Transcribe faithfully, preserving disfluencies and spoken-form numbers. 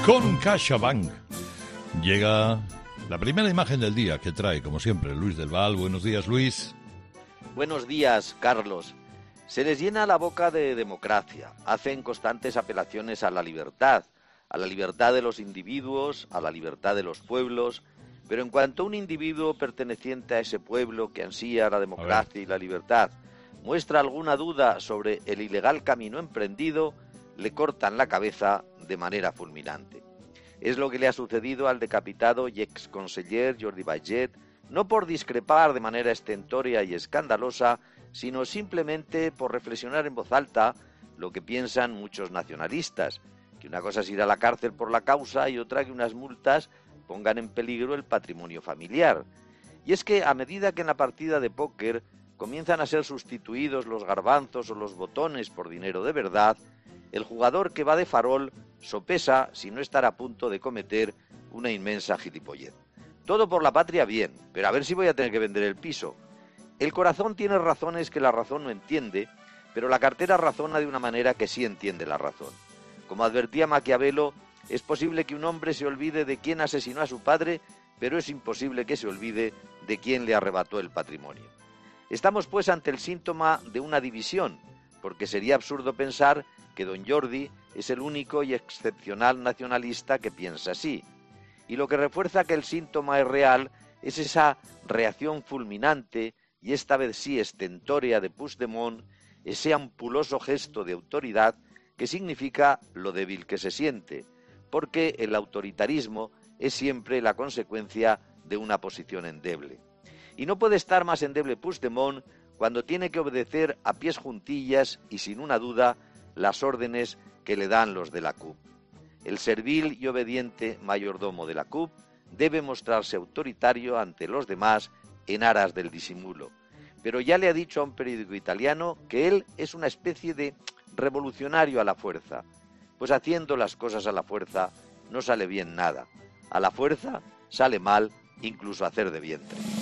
Con CaixaBank llega la primera imagen del día que trae, como siempre, Luis del Val. Buenos días, Luis. Buenos días, Carlos. Se les llena la boca de democracia, hacen constantes apelaciones a la libertad, a la libertad de los individuos, a la libertad de los pueblos, pero en cuanto un individuo perteneciente a ese pueblo que ansía la democracia y la libertad muestra alguna duda sobre el ilegal camino emprendido, le cortan la cabeza de manera fulminante. Es lo que le ha sucedido al decapitado y exconseller Jordi Baiget, no por discrepar de manera estentórea y escandalosa, sino simplemente por reflexionar en voz alta lo que piensan muchos nacionalistas, que una cosa es ir a la cárcel por la causa y otra que unas multas pongan en peligro el patrimonio familiar. Y es que a medida que en la partida de póker comienzan a ser sustituidos los garbanzos o los botones por dinero de verdad, el jugador que va de farol sopesa si no estar a punto de cometer una inmensa gilipollez. Todo por la patria bien, pero a ver si voy a tener que vender el piso. El corazón tiene razones que la razón no entiende, pero la cartera razona de una manera que sí entiende la razón. Como advertía Maquiavelo, es posible que un hombre se olvide de quién asesinó a su padre, pero es imposible que se olvide de quién le arrebató el patrimonio. Estamos pues ante el síntoma de una división, porque sería absurdo pensar que don Jordi es el único y excepcional nacionalista que piensa así. Y lo que refuerza que el síntoma es real es esa reacción fulminante y esta vez sí estentórea de Puigdemont, ese ampuloso gesto de autoridad que significa lo débil que se siente, porque el autoritarismo es siempre la consecuencia de una posición endeble. Y no puede estar más endeble Puigdemont cuando tiene que obedecer a pies juntillas y sin una duda las órdenes que le dan los de la C U P. El servil y obediente mayordomo de la C U P debe mostrarse autoritario ante los demás en aras del disimulo. Pero ya le ha dicho a un periódico italiano que él es una especie de revolucionario a la fuerza, pues haciendo las cosas a la fuerza no sale bien nada. A la fuerza sale mal incluso hacer de vientre.